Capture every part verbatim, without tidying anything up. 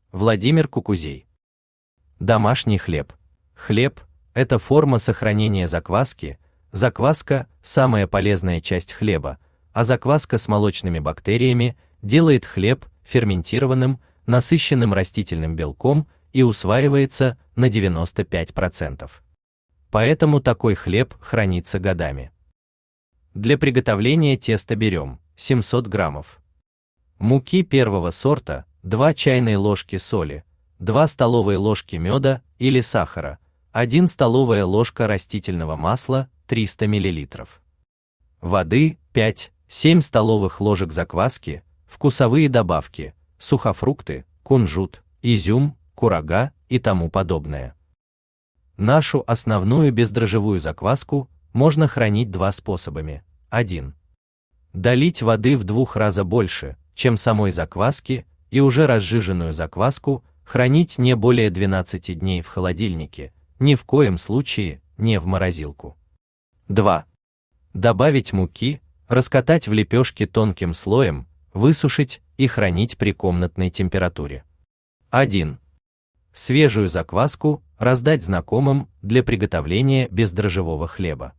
Владимир Кукузей. Домашний хлеб. Хлеб – это форма сохранения закваски. Закваска – самая полезная часть хлеба, а закваска с молочными бактериями делает хлеб ферментированным, насыщенным растительным белком и усваивается на девяносто пять процентов. Поэтому такой хлеб хранится годами. Для приготовления теста берем семьсот граммов муки первого сорта, две чайные ложки соли, две столовые ложки меда или сахара, одна столовая ложка растительного масла, триста миллилитров. Воды пять-семь столовых ложек закваски, вкусовые добавки, сухофрукты, кунжут, изюм, курага и тому подобное. Нашу основную бездрожжевую закваску можно хранить два способами. один. Долить воды в два раза больше, чем самой закваски, и уже разжиженную закваску хранить не более двенадцати дней в холодильнике, ни в коем случае не в морозилку. два. Добавить муки, раскатать в лепешки тонким слоем, высушить и хранить при комнатной температуре. один. Свежую закваску раздать знакомым для приготовления бездрожжевого хлеба.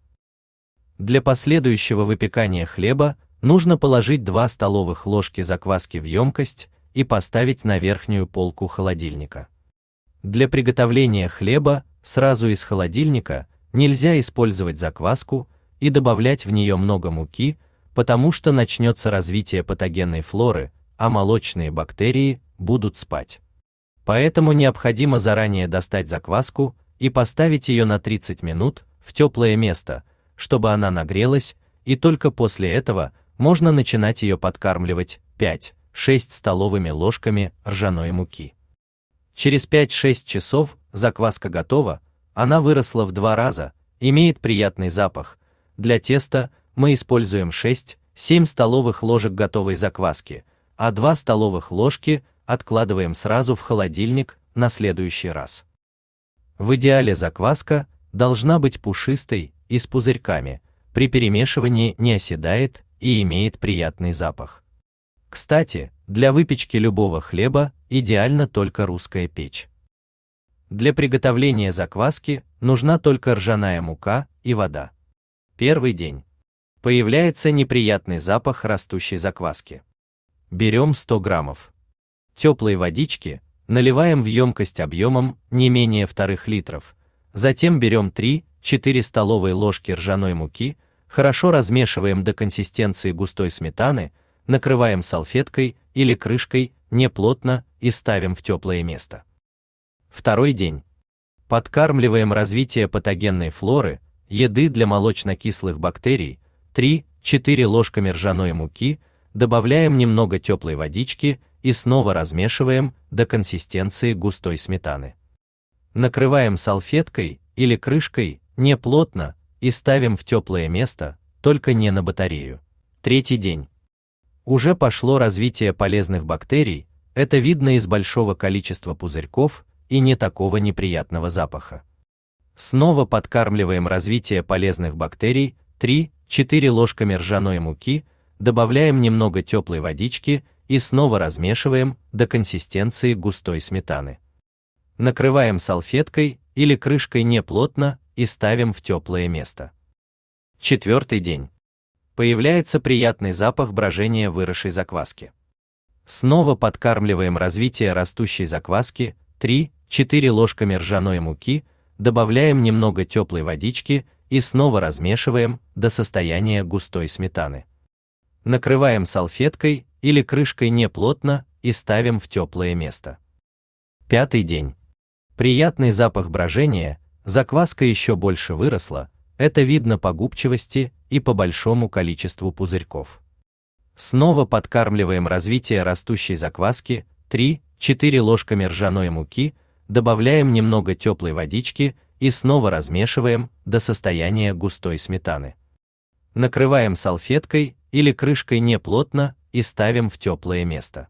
Для последующего выпекания хлеба нужно положить две столовых ложки закваски в емкость и поставить на верхнюю полку холодильника. Для приготовления хлеба сразу из холодильника нельзя использовать закваску и добавлять в нее много муки, потому что начнется развитие патогенной флоры, а молочные бактерии будут спать. Поэтому необходимо заранее достать закваску и поставить ее на тридцать минут в теплое место, чтобы она нагрелась, и только после этого можно начинать ее подкармливать пять-шесть столовыми ложками ржаной муки. Через пять-шесть часов закваска готова, она выросла в два раза, имеет приятный запах. Для теста мы используем шесть-семь столовых ложек готовой закваски, а две столовых ложки откладываем сразу в холодильник на следующий раз. В идеале закваска должна быть пушистой и с пузырьками, при перемешивании не оседает и имеет приятный запах. Кстати, для выпечки любого хлеба идеальна только русская печь. Для приготовления закваски нужна только ржаная мука и вода. Первый день. Появляется неприятный запах растущей закваски. Берем сто граммов теплой водички, наливаем в емкость объемом не менее вторых литров, затем берем три-четыре столовые ложки ржаной муки, хорошо размешиваем до консистенции густой сметаны, накрываем салфеткой или крышкой неплотно и ставим в теплое место. Второй день. Подкармливаем развитие патогенной флоры, еды для молочно-кислых бактерий, три-четыре ложками ржаной муки, добавляем немного теплой водички и снова размешиваем до консистенции густой сметаны. Накрываем салфеткой или крышкой неплотно и ставим в теплое место, только не на батарею. Третий день. Уже пошло развитие полезных бактерий, это видно из большого количества пузырьков и не такого неприятного запаха. Снова подкармливаем развитие полезных бактерий, три-четыре ложками ржаной муки, добавляем немного теплой водички и снова размешиваем до консистенции густой сметаны. Накрываем салфеткой или крышкой неплотно и ставим в теплое место. Четвертый день. Появляется приятный запах брожения выросшей закваски. Снова подкармливаем развитие растущей закваски, три-четыре ложками ржаной муки, добавляем немного теплой водички и снова размешиваем до состояния густой сметаны. Накрываем салфеткой или крышкой неплотно и ставим в теплое место. Пятый день. Приятный запах брожения, закваска еще больше выросла, это видно по губчивости и по большому количеству пузырьков. Снова подкармливаем развитие растущей закваски, три-четыре ложками ржаной муки, добавляем немного теплой водички и снова размешиваем до состояния густой сметаны. Накрываем салфеткой или крышкой неплотно и ставим в теплое место.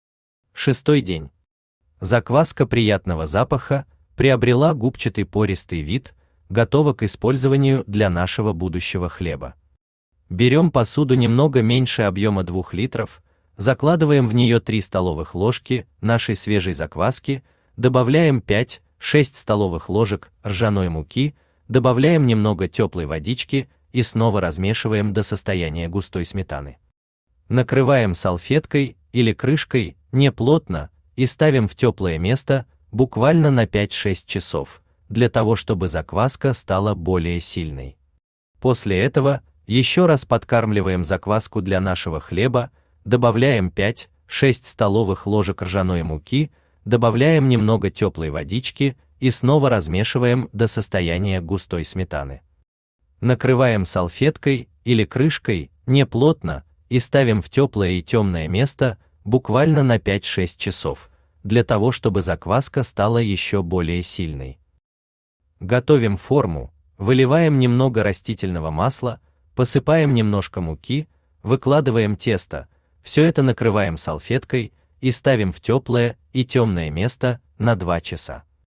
Шестой день. Закваска приятного запаха приобрела губчатый пористый вид, готова к использованию для нашего будущего хлеба. Берем посуду немного меньше объема двух литров, закладываем в нее три столовых ложки нашей свежей закваски, добавляем пять-шесть столовых ложек ржаной муки, добавляем немного теплой водички и снова размешиваем до состояния густой сметаны. Накрываем салфеткой или крышкой не плотно и ставим в теплое место буквально на пять-шесть часов, для того чтобы закваска стала более сильной. После этого еще раз подкармливаем закваску для нашего хлеба, добавляем пять-шесть столовых ложек ржаной муки, добавляем немного теплой водички и снова размешиваем до состояния густой сметаны. Накрываем салфеткой или крышкой не плотно и ставим в теплое и темное место буквально на пять-шесть часов, для того чтобы закваска стала еще более сильной. Готовим форму, выливаем немного растительного масла, посыпаем немножко муки, выкладываем тесто, все это накрываем салфеткой и ставим в теплое и темное место на два часа.